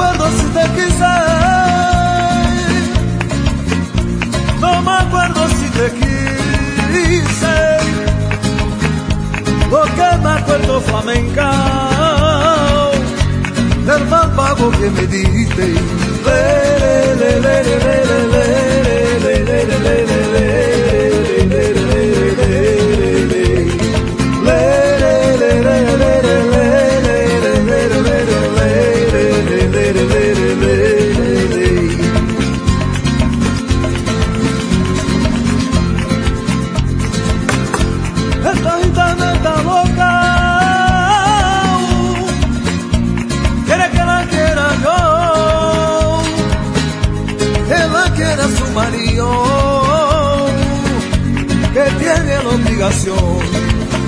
acuerdo si te quise, no me acuerdo si te quise. Lo que me acuerdo flamenca del mal pago que me diste. Esta gitana está loca, quiere que la quiera yo, que la quiera su marido, que tiene la obligación.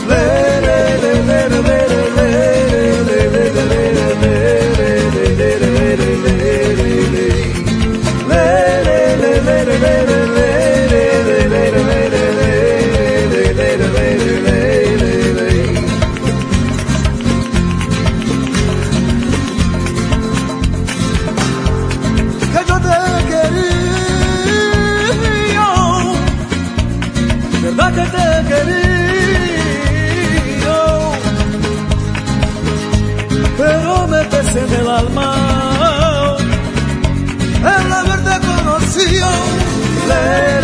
Que yo te quería, verdad que te quería, pero me pesé en el alma el haberte conocido.